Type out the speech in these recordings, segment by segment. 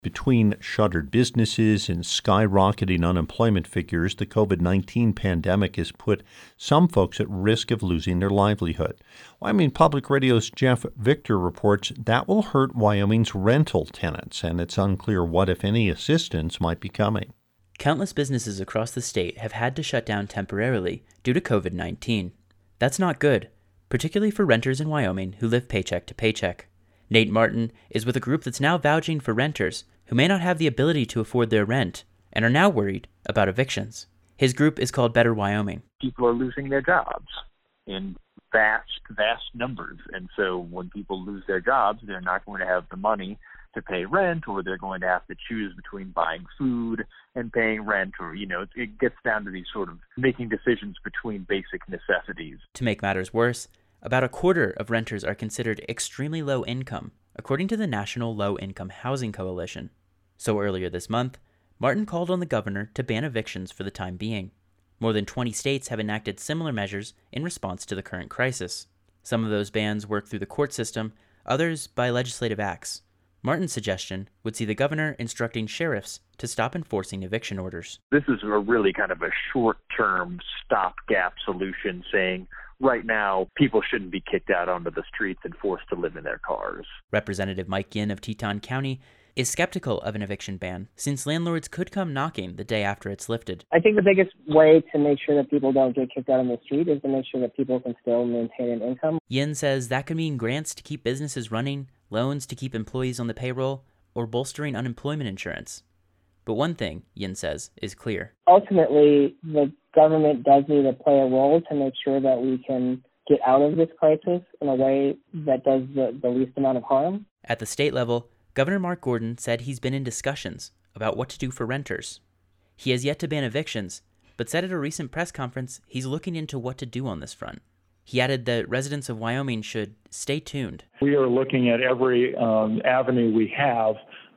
Between shuttered businesses and skyrocketing unemployment figures, the COVID-19 pandemic has put some folks at risk of losing their livelihood. Wyoming Public Radio's Jeff Victor reports that will hurt Wyoming's rental tenants, and it's unclear what, if any, assistance might be coming. Countless businesses across the state have had to shut down temporarily due to COVID-19. That's not good, particularly for renters in Wyoming who live paycheck to paycheck. Nate Martin is with a group that's now vouching for renters who may not have the ability to afford their rent and are now worried about evictions. His group is called Better Wyoming. People are losing their jobs in vast numbers. And so when people lose their jobs, they're not going to have the money to pay rent, or they're going to have to choose between buying food and paying rent, or, it gets down to these sort of making decisions between basic necessities. To make matters worse, about a quarter of renters are considered extremely low income, according to the National Low Income Housing Coalition. So earlier this month, Martin called on the governor to ban evictions for the time being. More than 20 states have enacted similar measures in response to the current crisis. Some of those bans work through the court system, others by legislative acts. Martin's suggestion would see the governor instructing sheriffs to stop enforcing eviction orders. This is a really kind of a short-term stopgap solution, saying right now people shouldn't be kicked out onto the streets and forced to live in their cars. Representative Mike Yin of Teton County is skeptical of an eviction ban since landlords could come knocking the day after it's lifted. I think the biggest way to make sure that people don't get kicked out on the street is to make sure that people can still maintain an income. Yin says that could mean grants to keep businesses running, loans to keep employees on the payroll, or bolstering unemployment insurance. But one thing, Yin says, is clear. Ultimately, the government does need to play a role to make sure that we can get out of this crisis in a way that does the least amount of harm. At the state level, Governor Mark Gordon said he's been in discussions about what to do for renters. He has yet to ban evictions, but said at a recent press conference he's looking into what to do on this front. He added that residents of Wyoming should stay tuned. We are looking at every avenue we have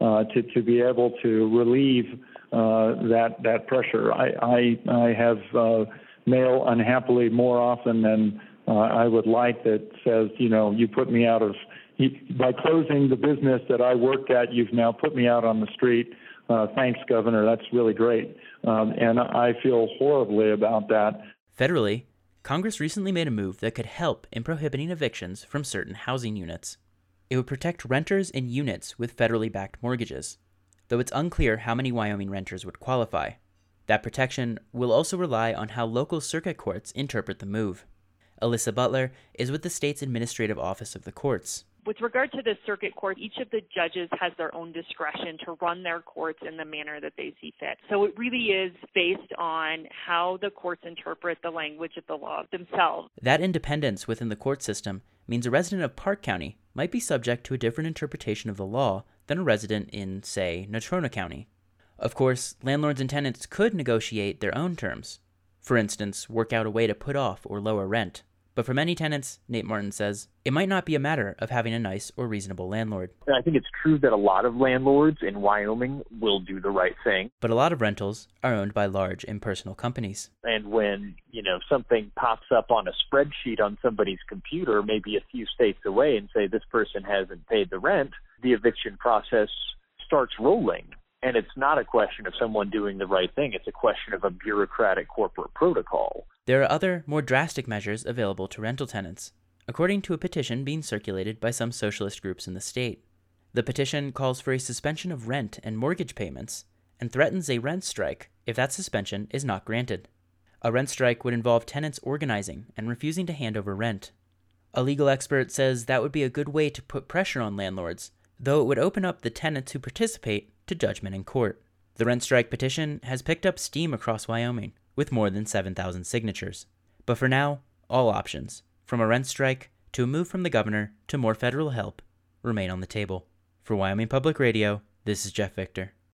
to be able to relieve that pressure. I have mail unhappily more often than I would like that says, you put me out of, by closing the business that I worked at, you've now put me out on the street. Thanks, Governor. That's really great. And I feel horribly about that. Federally, Congress recently made a move that could help in prohibiting evictions from certain housing units. It would protect renters in units with federally backed mortgages, though it's unclear how many Wyoming renters would qualify. That protection will also rely on how local circuit courts interpret the move. Alyssa Butler is with the state's Administrative Office of the Courts. With regard to the circuit court, each of the judges has their own discretion to run their courts in the manner that they see fit. So it really is based on how the courts interpret the language of the law themselves. That independence within the court system means a resident of Park County might be subject to a different interpretation of the law than a resident in, say, Natrona County. Of course, landlords and tenants could negotiate their own terms. For instance, work out a way to put off or lower rent. But for many tenants, Nate Martin says, it might not be a matter of having a nice or reasonable landlord. I think it's true that a lot of landlords in Wyoming will do the right thing. But a lot of rentals are owned by large impersonal companies. And when, something pops up on a spreadsheet on somebody's computer, maybe a few states away, and say this person hasn't paid the rent, the eviction process starts rolling. And it's not a question of someone doing the right thing. It's a question of a bureaucratic corporate protocol. There are other, more drastic measures available to rental tenants, according to a petition being circulated by some socialist groups in the state. The petition calls for a suspension of rent and mortgage payments and threatens a rent strike if that suspension is not granted. A rent strike would involve tenants organizing and refusing to hand over rent. A legal expert says that would be a good way to put pressure on landlords, though it would open up the tenants who participate to judgment in court. The rent strike petition has picked up steam across Wyoming, with more than 7,000 signatures. But for now, all options, from a rent strike to a move from the governor to more federal help, remain on the table. For Wyoming Public Radio, this is Jeff Victor.